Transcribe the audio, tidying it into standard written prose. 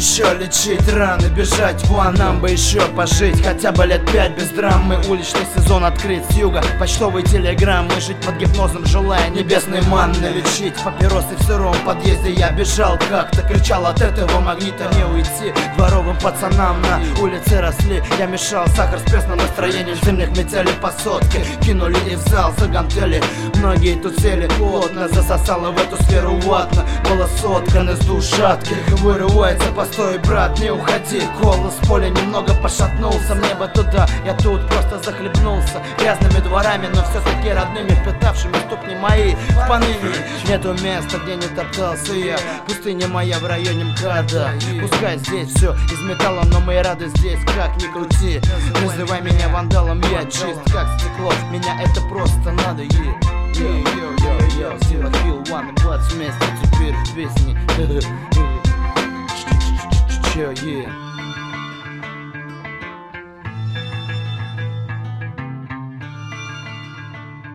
еще лечить раны, бежать вон, нам бы еще пожить хотя бы лет 5 без драмы. Уличный сезон открыт с юга, почтовые телеграммы. Жить под гипнозом, желая небесной манны, лечить папиросы в сыром подъезде. Я бежал как-то, кричал от этого магнита не уйти. Дворовым пацанам на улице росли. Я мешал сахар с пресным настроением. Зимних метели по сотке кинули и в зал загантели. Многие тут сели плотно, засосало в эту сферу ватно. Было соткано с душатки, вырывается постой, брат, не уходи. Голос в поле немного пошатнулся. Мне бы туда, я тут просто захлебнулся грязными дворами, но все-таки родными, впитавшими ступни мои в поныне. Нету места, где не топтался я. Пустыня моя в районе МКАДа. Пускай здесь все из металла, но мы рады здесь, как ни крути. Называй меня вандалом, я чист как стекло. Меня это просто надо, Сила Хилл, One и Blood вместе теперь в песне. Че,